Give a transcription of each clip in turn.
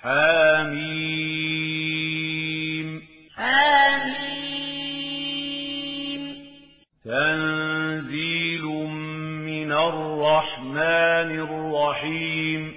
حميم حميم تنزيل من الرحمن الرحيم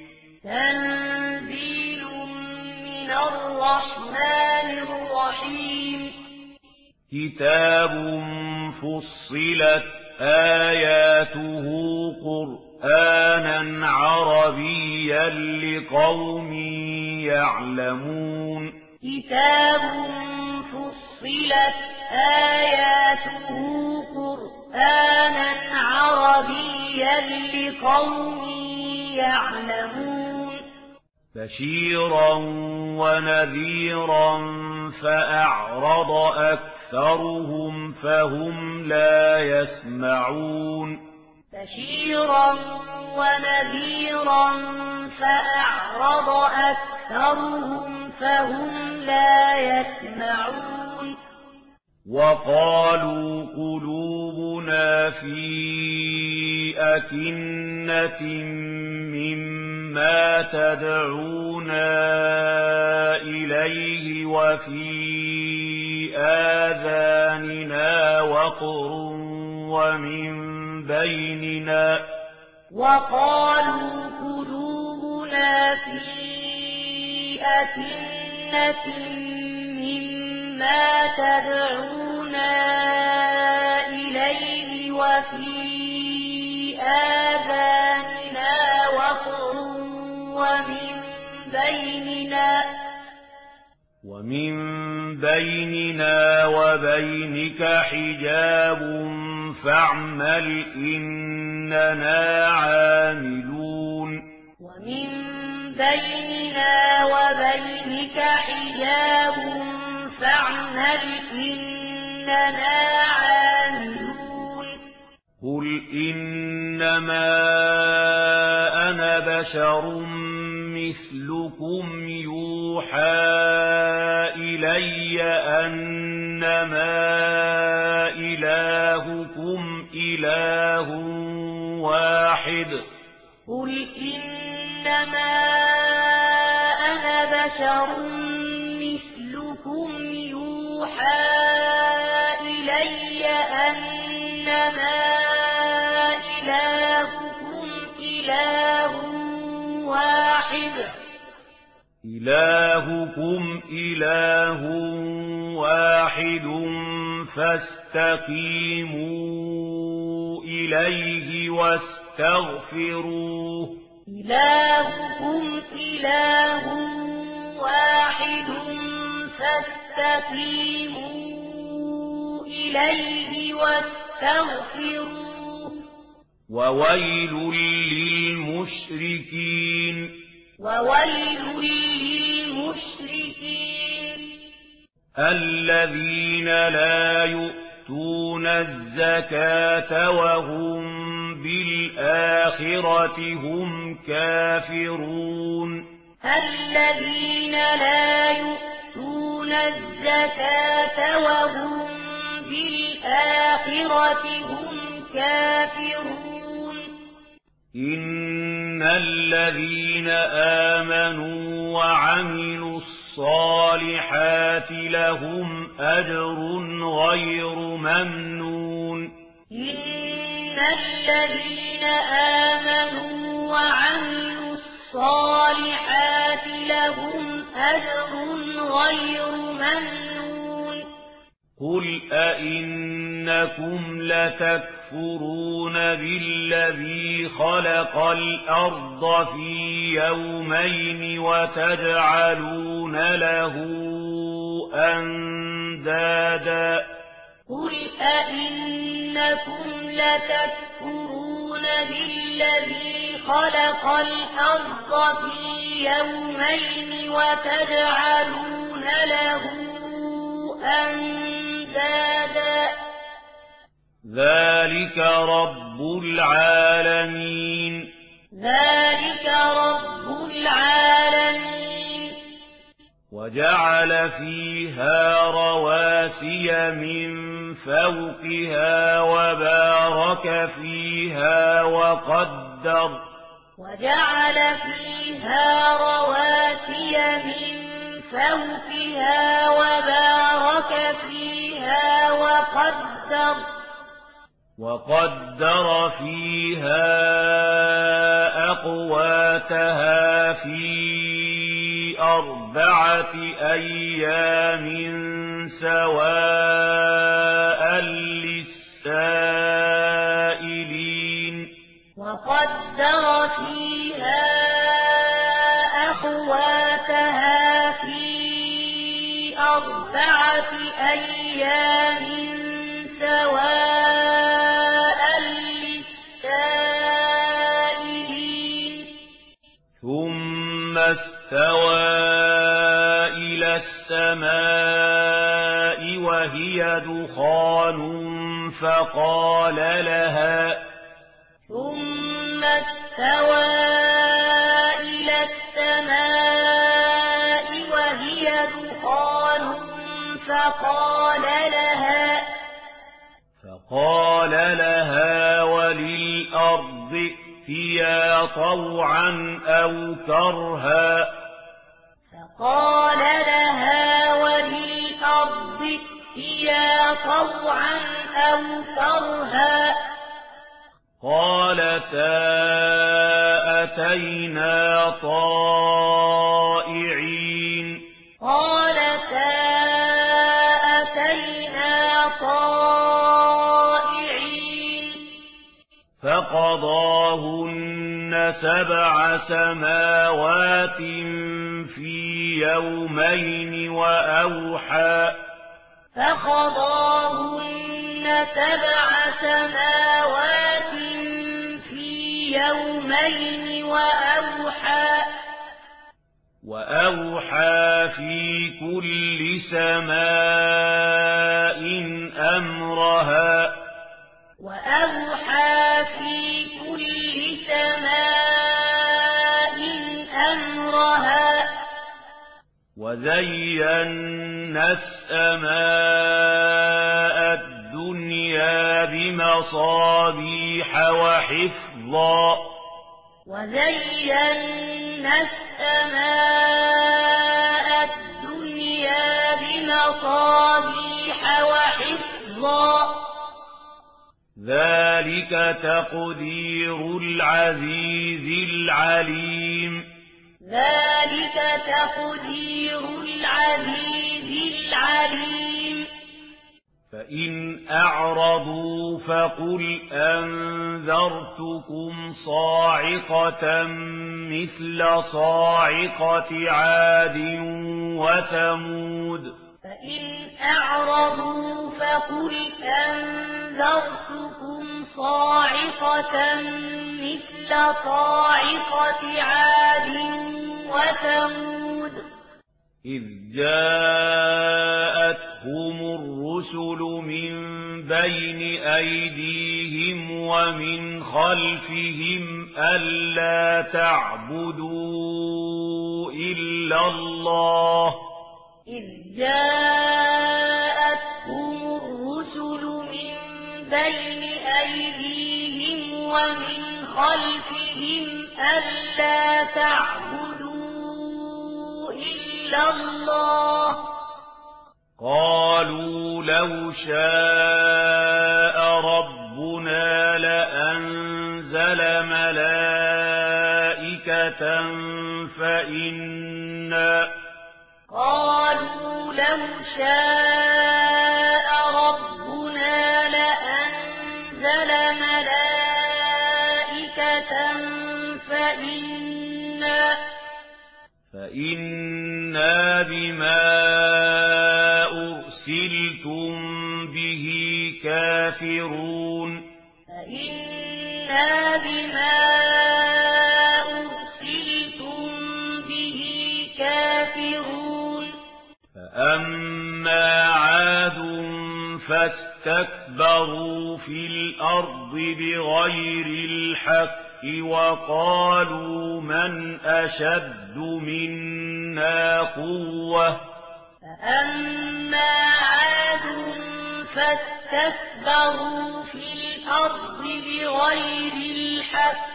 تنزيل من الرحمن الرحيم كتاب فصلت آياته قرآنا عربيا لقوم يعلمون كتاب فصلت آياته قرآنا عربيا لقوم يعلمون بشيرا ونذيرا فأعرض أكثرهم فهم لا يسمعون بشيرا ونذيرا فأعرض أكثرهم فهم لا يسمعون وقالوا قلوبنا في أكنة مما تدعونا إليه وفي آذاننا وقر وقالوا قلوبنا في أكنة مما تدعونا إليه وفي آذاننا وقر ومن بيننا وبينك حجاب فاعمل إننا عاملون ومن بيننا وبينك حجاب فاعمل إننا عاملون قل إنما أنا بشر مثلكم يوحى إلي أنما إلهكم إله واحد قل إنما أنا بشر مثلكم يوحى إلي أنما إلهكم إله واحد فاستقيموا إليه واستغفروه إلهكم إله واحد فاستقيموا إليه واستغفروه وويل للمشركين الذين لا يؤتون الزكاة وهم بالآخرة هم كافرون الذين لا يؤتون الزكاة وهم بالآخرة هم كافرون إن الذين آمنوا وعملوا الصالحات لهم أجر غير ممنون إن الذين آمنوا وعملوا الصالحات لهم أجر غير ممنون قل أئنكم لتكفرون بالذي خلق الأرض في يومين وتجعلون له أندادا قل أئنكم لتكفرون بالذي خلق الأرض في يومين وتجعلون له أندادا ذلك رب العالمين وجعل فيها رواسي من فوقها وبارك فيها وقدر فوقها وبارك فيها وقدر فيها أقواتها في 4 أيام سواء للسائلين وقدر فيها أقواتها في 4 أيام سواء للسائلين ثم استوى إلى السماء وهي دخان فقال لها وللأرض ائتيا طوعا أو كرها قالتا أتينا طائعين فقضاهن 7 سماوات في يومين وأوحى في كل سماء أمرها وزينا السماء الدنيا بمصابيح وحفظا ذلك تقدير العزيز العليم فإن أعرضوا فقل أنذرتكم صاعقة مثل صاعقة عاد وثمود إذ جاءتهم الرسل من بين أيديهم ومن خلفهم ألا تعبدوا إلا الله قالوا لو شاء ربنا لأنزل ملائكة فإنا بما أرسلتم به كافرون فأما عاد فاستكبروا في الأرض بغير الحق وقالوا من أشد منا قوة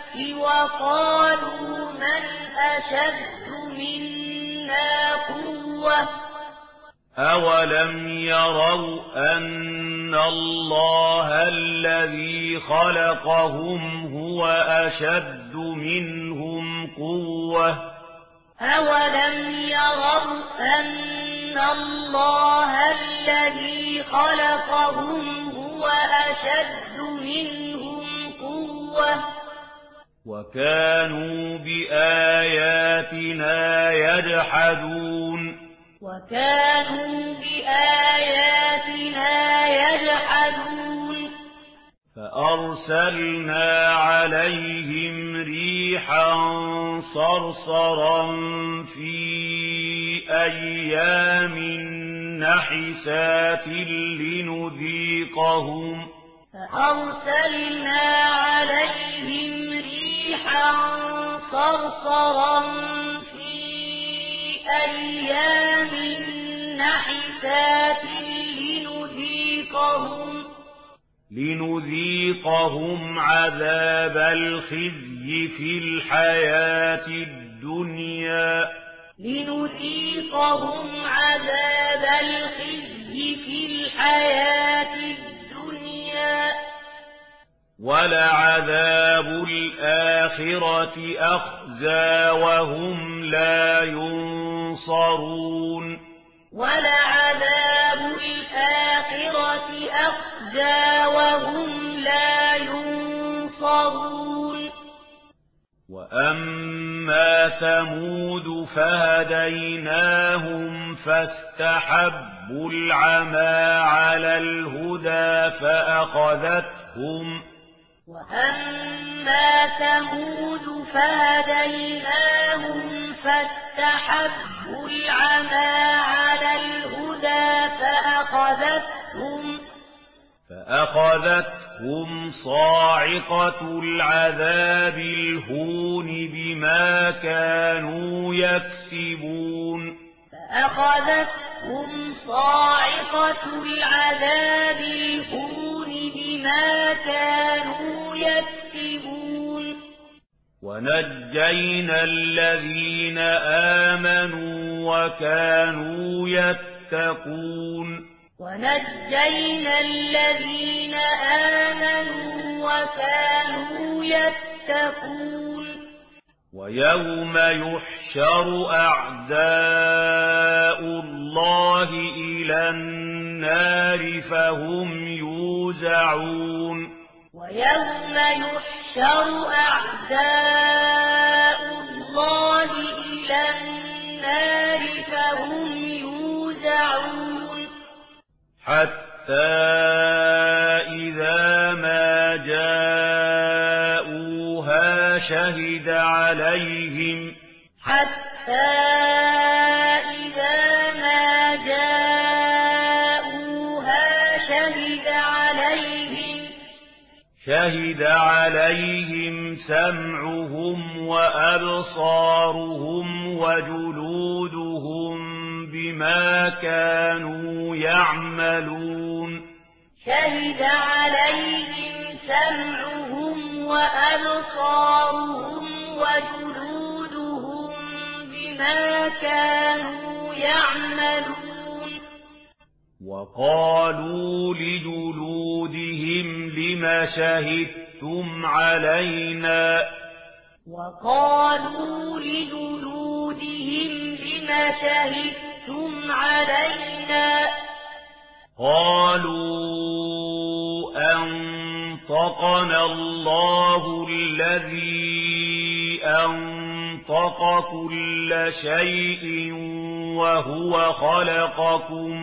وقالوا من أشد منا قوة قوة أولم يروا أن الله الذي خلقهم هو أشد منهم قوة أولم يروا أن الله الذي خلقهم هو أشد منهم قوة وكانوا بآياتنا يجحدون يجحدون فأرسلنا عليهم ريحا صرصرا في أيام نحسات لنذيقهم فأرسلنا عليهم ريحا صرصرا في أيام نحسات لنذيقهم عذاب الخزي في الحياة الدنيا ولعذاب الآخرة أخزى وهم لا ينصرون ولعذاب الآخرة أخزى وهم لا ينصرون وأما ثمود فهديناهم فاستحبوا العمى على الهدى فأخذتهم فاستحبوا العمى على الهدى فأخذتهم صاعقة العذاب الهون بما كانوا يكسبون ونجينا الذين آمنوا وكانوا يتقون ويوم يحشر أعداء الله إلى النار فهم يوزعون ويوم يحشر أعداء الله إلى النار فهم يوزعون حتى إذا ما جاءوها شهد عليهم شهد عليهم سمعهم وأبصارهم وجلودهم بما كانوا يعملون شهد عليهم سمعهم وأبصارهم وجلودهم بما كانوا يعملون وقالوا لجلودهم لم شهدتم علينا قالوا أنطقنا الله الذي أنطق كل شيء وهو خلقكم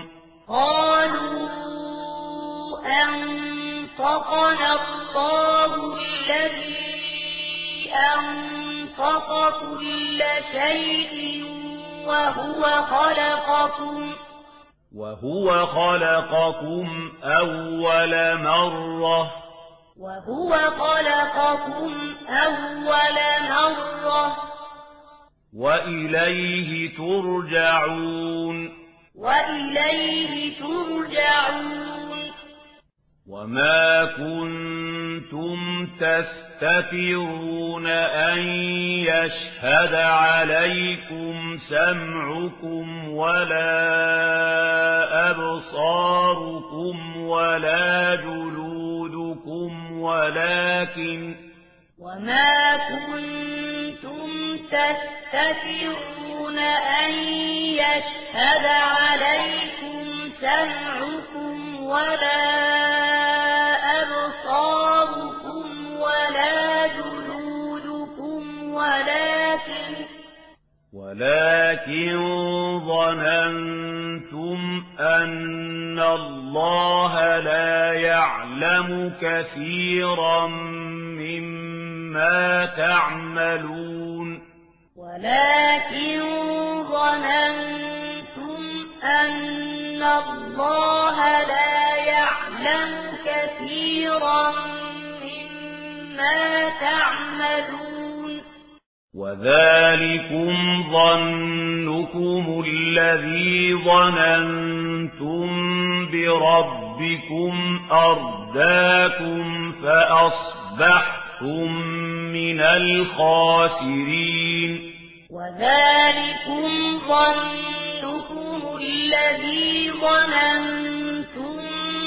وهو خلقكم أول مرة وإليه ترجعون وما كنتم تستطيعون تستترون أن يشهد عليكم سمعكم ولا أبصاركم ولا جلودكم وما كنتم تستترون أن يشهد عليكم سمعكم ولا أبصاركم ولا جلودكم ولكن ظننتم أن الله لا يعلم كثيرا مما تعملون ولكن ظننتم أن الله لا يعلم كثيرا مما تعملون وذلكم ظنكم الذي ظننتم بربكم أرداكم فأصبحتم من الخاسرين وذلكم ظنكم الذي ظننتم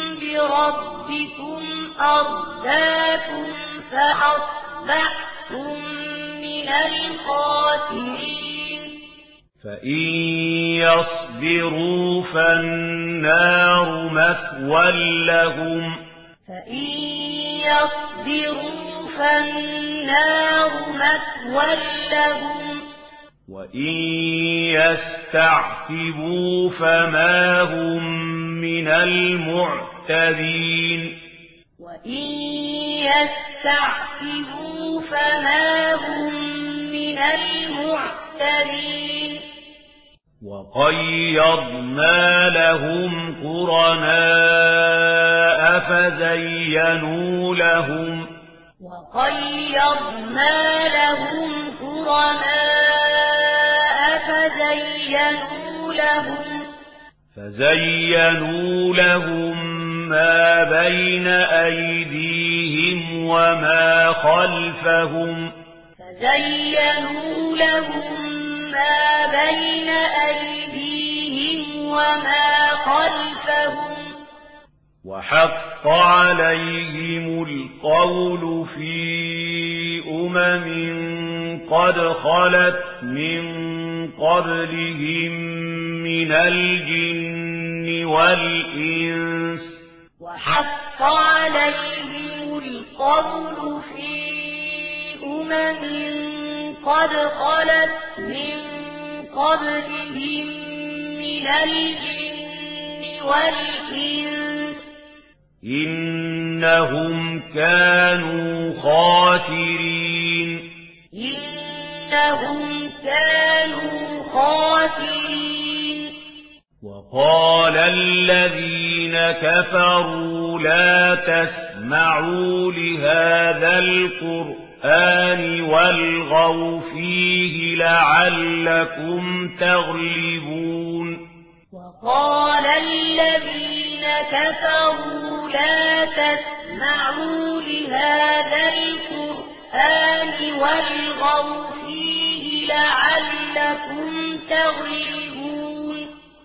بربكم أرداكم فأصبحتم من الخاسرين فإن يصبروا فالنار مثوى لهم وإن يستعتبوا فما هم من المعتبين وقيضنا لهم قرناء فزينوا لهم ما بين أيديهم وما خلفهم وحق عليهم القول في قد خلت من قبلهم من الجن والإنس وحق عليهم القول في قد خلت من قبلهم من الجن والإنس إنهم كانوا خاسرين وقال الذين كفروا لا تسمعوا لهذا القرآن والغوا فيه لعلكم تغلبون وقال الذين كفروا لا تسمعوا لهذا القرآن والغوا فيه لعلكم تغلبون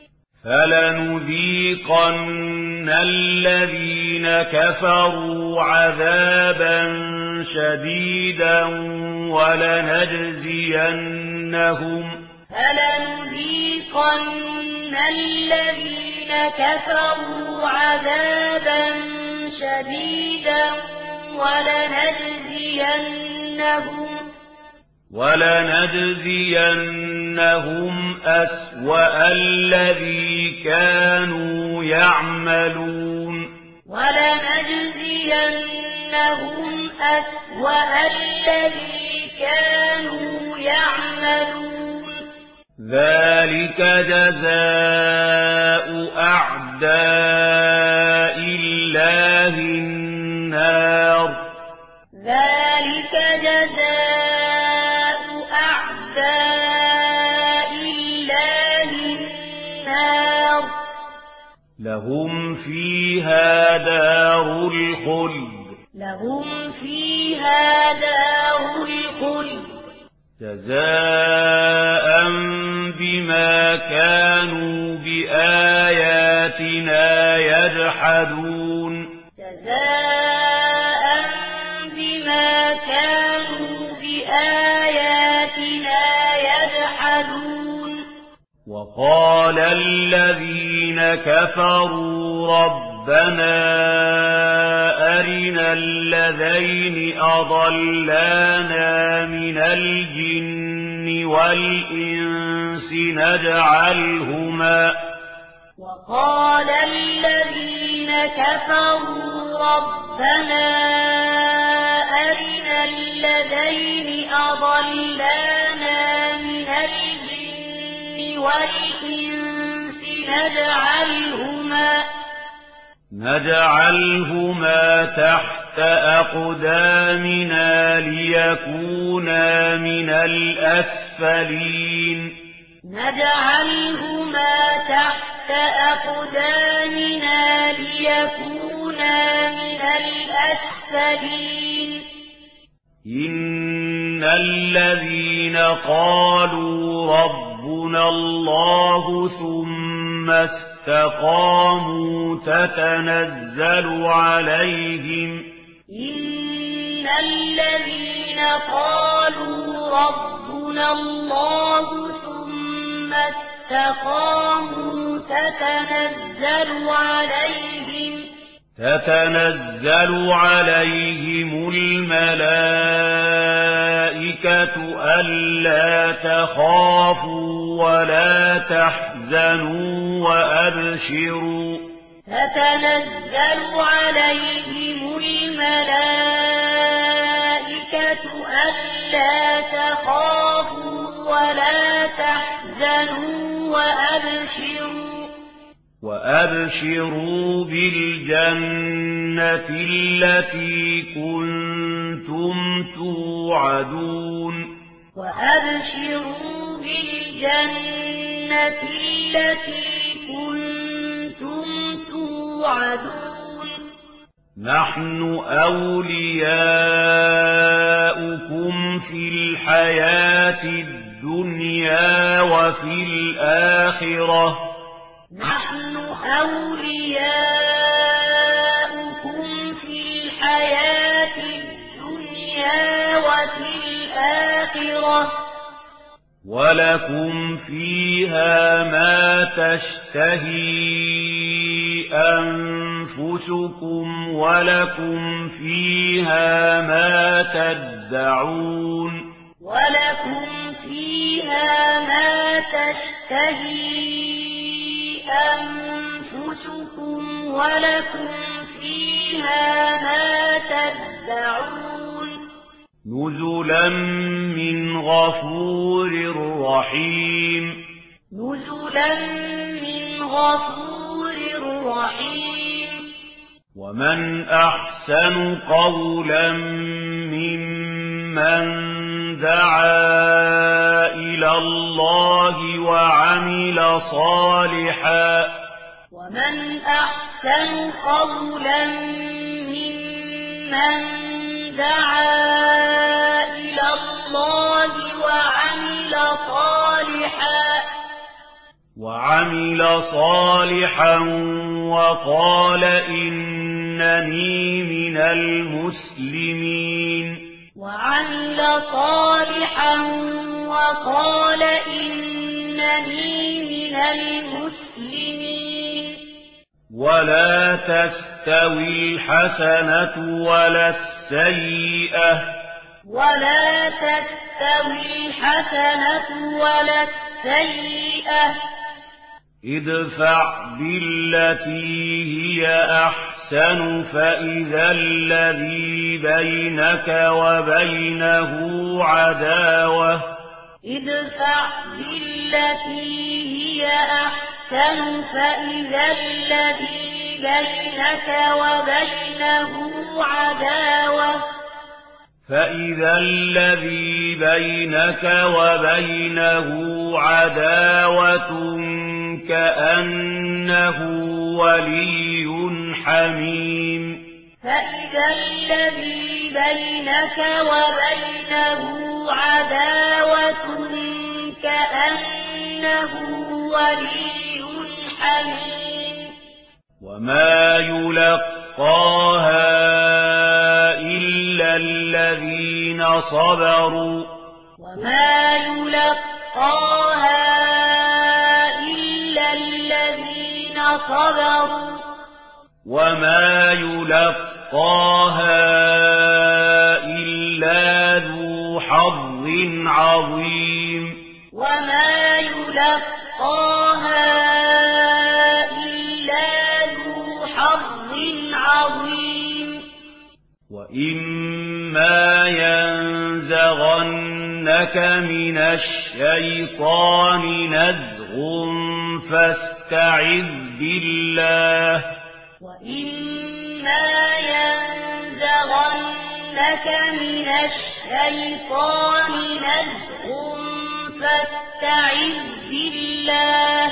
فلنذيقن الذين كفروا عذابا شديدا ولنجزينهم ولنجزينهم أسوأ الذي كانوا يعملون ذلك جزاء أعداء الله النار لهم فيها دار الخلد لهم فيها دار الخلد جزاء بما كانوا بآياتنا يجحدون جزاء بما كانوا بآياتنا يجحدون وقال الذين كفروا ربنا أرنا الذين أضلانا من الجن والإنس وقال الذين كفروا ربنا أرنا الذين أضلانا من الجن والإنس نجعلهما تحت أقدامنا ليكونا من الأسفلين نجعلهما تحت أقدامنا ليكونا من الأسفلين إن الذين قالوا ربنا الله ثم استقاموا تتنزل عليهم إن الذين قالوا ربنا الله ثم استقاموا تتنزل عليهم الملائكة ألا تخافوا ولا تحزنوا وأبشروا تتنزل عليهم الملائكة ألا تخافوا ولا تحزنوا وأبشروا بالجنة التي كنتم توعدون وأبشروا بالجنة التي كنتم توعدون نحن أولياؤكم في الحياة الدنيا وفي الآخرة نحن أولياؤكم في الحياة الدنيا وفي الآخرة ولكم فيها ما تشتهي أنفسكم ولكم فيها ما تدعون ولكم فيها ما تشتهي أنفسكم ولكم فيها ما تدعون نزلا من غفور رحيم نزلا من غفور رحيم ومن أحسن قولا ممن دعا إلى الله وعمل صالحا ومن أحسن قولا ممن دعا إلى الله وعمل صالحا وقال إنني من المسلمين وعمل صالحا وقال إنني من المسلمين ولا تستوي الحسنة ولا السيئة ادفع بالتي هي أحسن فإذا الذي بينك وبينه عداوة فإذا الذي بينك وبينه عداوة كأنه ولي حميم الذي بينك وبينه عداوة كأنه ولي حميم وما يلقاها إلا الذين صبروا وما يلقاها إلا الذين صبروا وما يلقاها إلا ذو حظ عظيم وما يلقاها إلا ذو حظ عظيم وإما ينزغنك من الشيطان نزغ فاستعذ بالله وإما ينزغنك من الشيطان نزغ فاستعذ بالله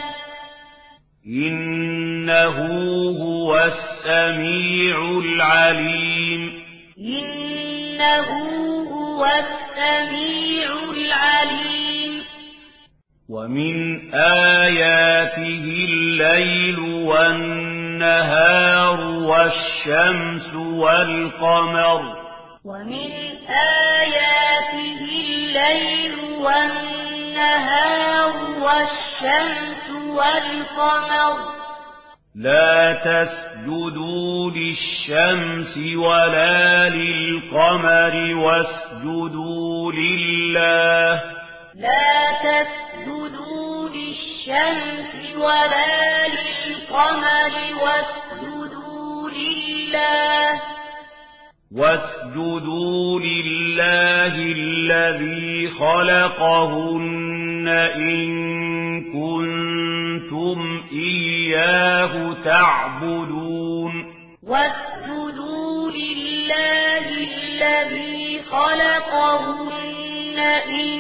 إنه هو السميع العليم إنه هو السميع العليم ومن آياته الليل والنهار والشمس والقمر ومن آياته الليل والنهار والشمس والقمر لا تسجدوا للشمس ولا للقمر واسجدوا لله لا تسجدوا للشمس ولا للقمر واسجدوا لله الذي خلقهن إن كنتم إياه تعبدون واسجدوا لله الذي خلقهن إن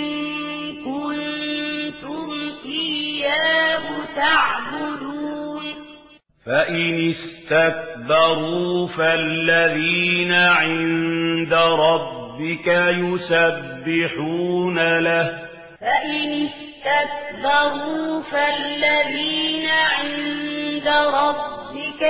كنتم إياه تعبدون فإن استكبروا فالذين عند ربك يسبحون له فإن استكبروا فالذين عند ربك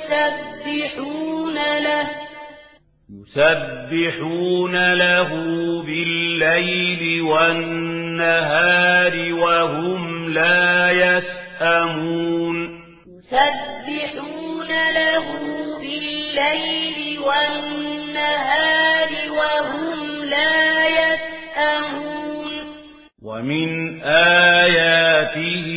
يسبحون له بالليل والنهار وهم لا يسأمون يسبحون له بالليل والنهار وهم لا يسأمون ومن آياته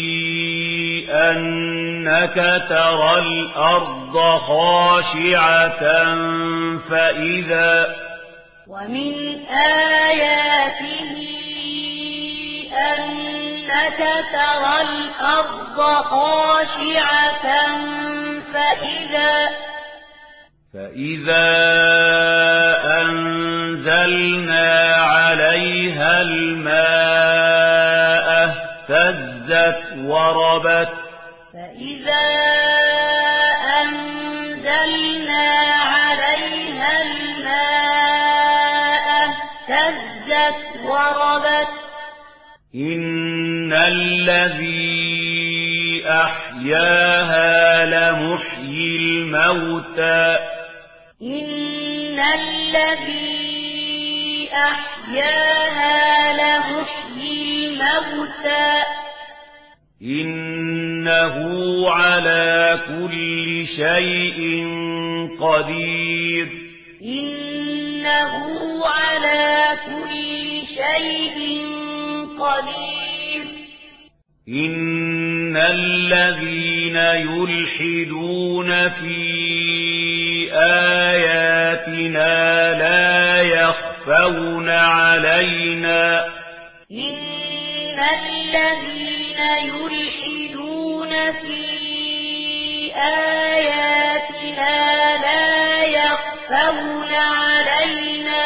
أنك ترى الأرض خاشعة ومن آياته أنك ترى الأرض خاشعة فإذا أنزلنا عليها الماء اهتزت وربت فإذا أنزلنا عليها الماء اهتزت وربت إن الذي أحياها لمحيي الموتى إن الذي أحياها لمحيي الموتى إنه على كل شيء قدير إنه على كل شيء قدير إن الذين يلحدون في آياتنا لا يخفون علينا إن الذين يلحدون في آياتنا لا يخفون علينا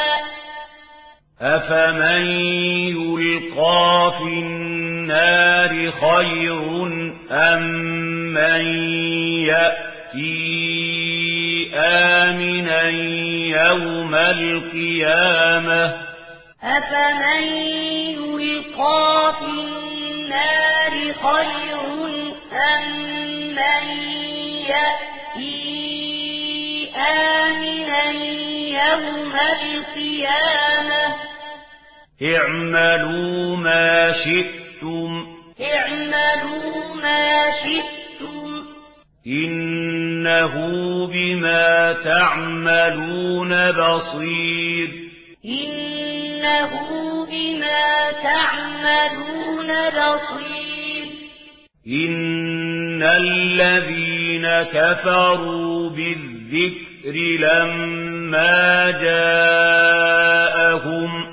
أفمن يلقى في النار خير أم من يأتي آمنا يوم القيامة أفمن يلقى في النار خير أم من يأتي آمنا يوم القيامة اعملوا ما شئتم إنه بما تعملون بصير إن الذين كفروا بالذكر لما جاءهم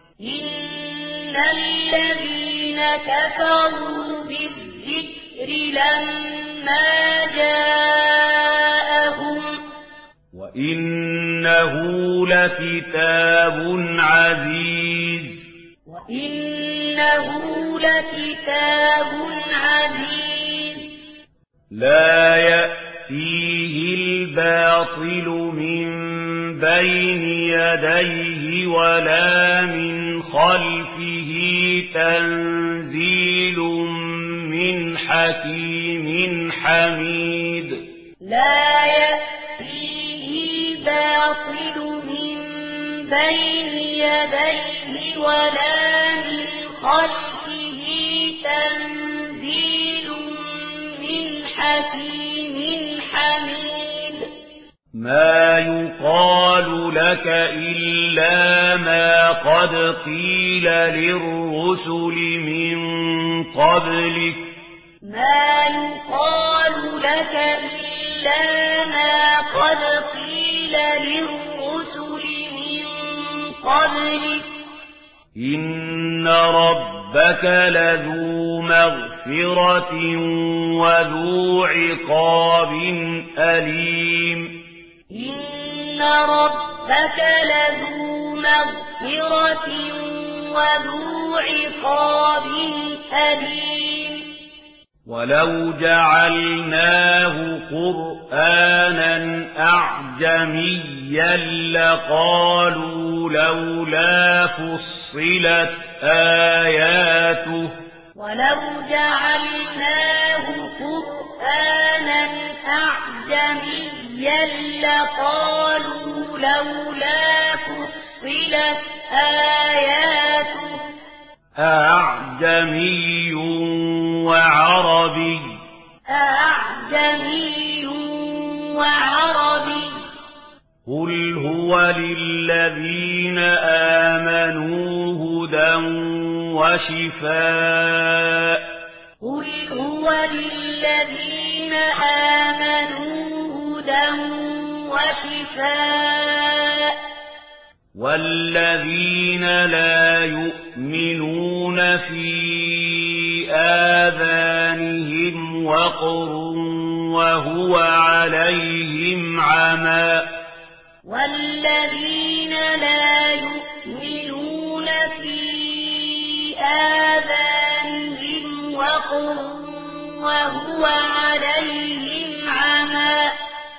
وإنه لكتاب عزيز لا يأتيه الباطل من بين يديه ولا من خلفه تنزيل من حكيم حميد لا يأتيه الباطل من بين يديه ولا من خلفه تنزيل من حكيم حميد ما يقال لك إلا ما قد قيل للرسل من قبلك ما يقال لك إلا ما قد قيل للرسل من قبلك إن ربك لذو مغفرة وذو عقاب أليم إن ربك لذو مغفرة وذو عقاب أليم ولو جعلناه قرآنا أعجميا لقالوا لولا فصلت آياته ولو جعلناه قرآنا أعجميا لقالوا لولا فصلت آياته أعجمي وعربي قل هو للذين آمنوا هدى وشفاء والذين لا يؤمنون في آذانهم وقر وهو عليهم عمى والذين لا يؤمنون في آذانهم وقر وهو عليهم عمى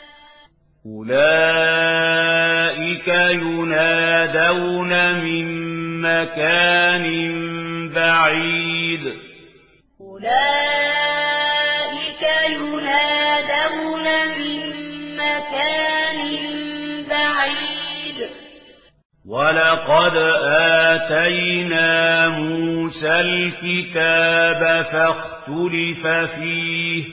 أولئك ينادون من مكان بعيد ولقد آتينا موسى الكتاب فاختلف فيه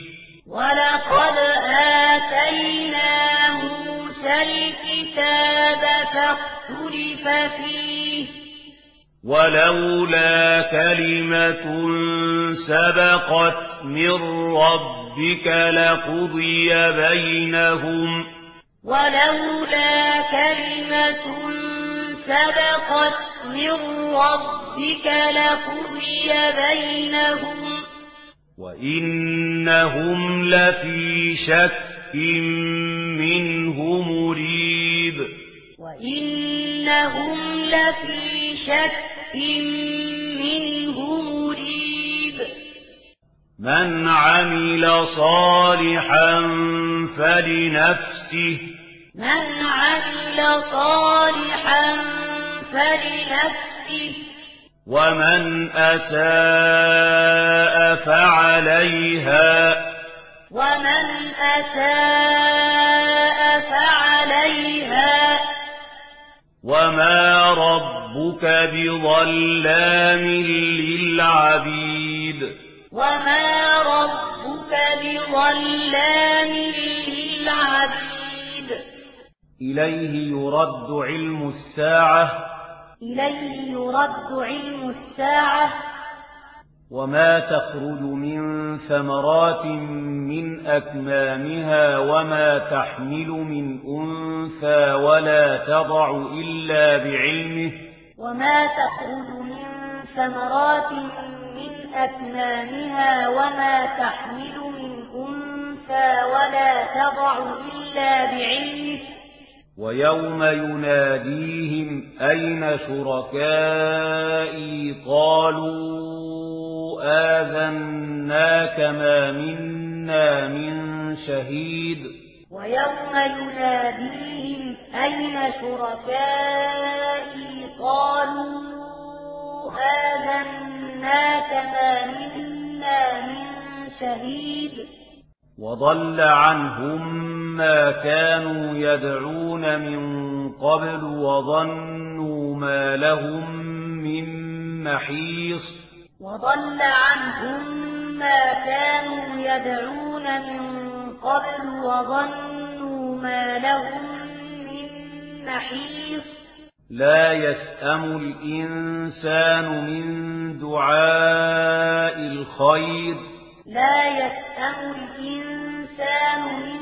ولولا كلمة سبقت من ربك لقضي بينهم وإنهم لفي شك منه مريب من عمل صالحا فلنفسه من عمل صالحا فلنفسه ومن أساء فعليها ومن أساء فعليها وما ربك بظلام للعبيد وما ربك بظلام للعبيد إليه يرد علم الساعة إليه يرد علم الساعة وما تخرج من ثمرات من أكمامها وما تحمل من أنثى ولا تضع إلا بعلمه وما تخرج من ثمرات من أكمامها وما تحمل من أنثى ولا تضع إلا بعلمه ويوم يناديهم أين شركائي قالوا آذناك ما منا من شهيد ويوم يناديهم أين شركائي قالوا آذناك ما منا من شهيد وضل عنهم ما كانوا يدعون من قبل وظنوا ما لهم من محيص وضل عنهم ما كانوا يدعون من قبل وظنوا ما لهم من محيص لا يسأم الإنسان من دعاء الخير لا يسأم الإنسان من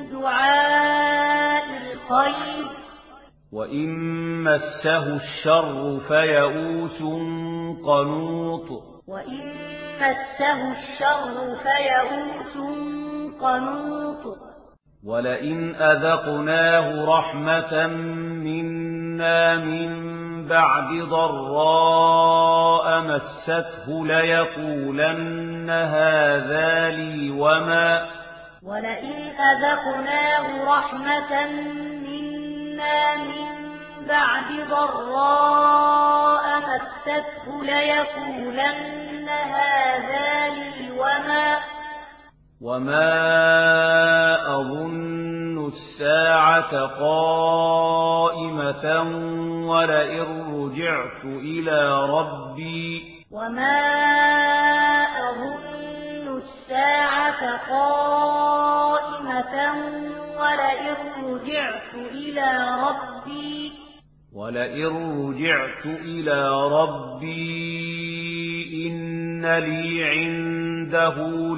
دعاء الخير وإن مسه الشر فيئوس قنوط وإن مسه الشر فيئوس قنوط ولئن أذقناه رحمة منا من بعد ضراء مسته ليقولن هذا لي ولئن أذقناه رحمة منا من بعد ضراء مسته ليقولن هذا لي وما أظن الساعة قائمة ولئن رجعت إلى ربي وما أظن الساعة قائمة ولئن رجعت إلى ربي إن لي عنده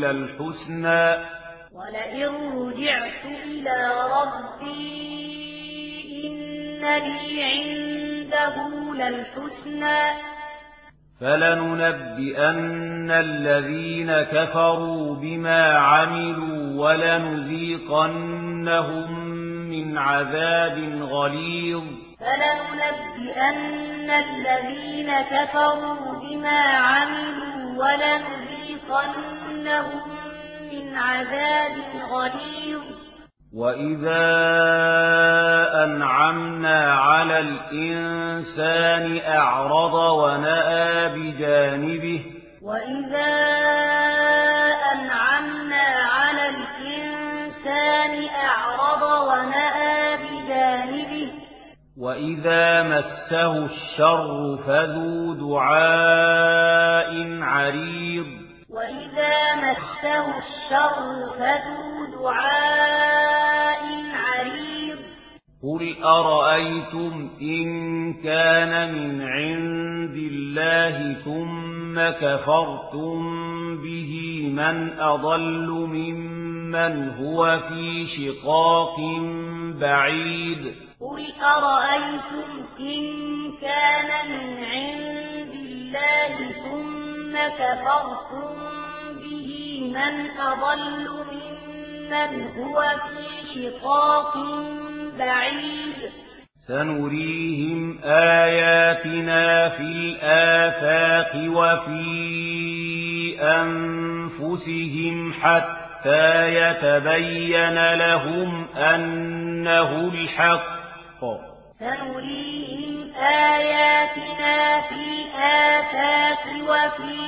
للحسنى فلننبئن الذين كفروا بما عملوا ولنذيقنهم من عذاب غليظ فلننبئن الذين كفروا بما عملوا ولنذيقنهم من عذاب غليظ وإذا أنعمنا على الإنسان أعرض ونأى بجانبه وإذا مسه الشر فذو دعاء عريض قل أرأيتم إن كان من عند الله ثم كفرتم به من أضل ممن هو في شقاق بعيد قل أرأيتم إن كان من عند الله ثم كفرتم به من أضل ممن هو في شقاق بعيد سنريهم آياتنا في الآفاق وفي أنفسهم حتى حتى يتبين لهم أنه الحق سنريهم آياتنا في الآفاق وفي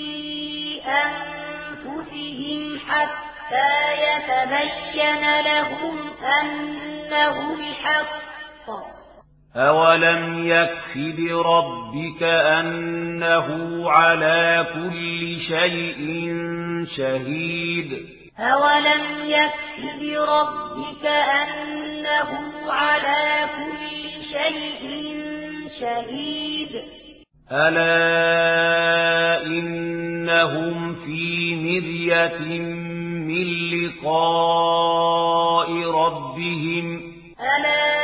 أنفسهم حتى يتبين لهم أنه الحق أولم يكف بربك أنه على كل شيء شهيد أولم يكف بربك أنه على كل شيء شهيد ألا إنهم في مرية من لقاء ربهم ألا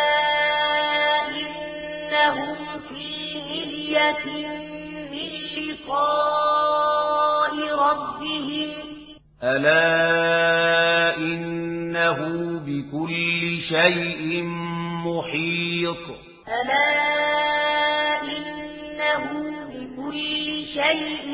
إنهم في مرية من لقاء ربهم ألا إنه بكل شيء محيط ألا إنه بكل شيء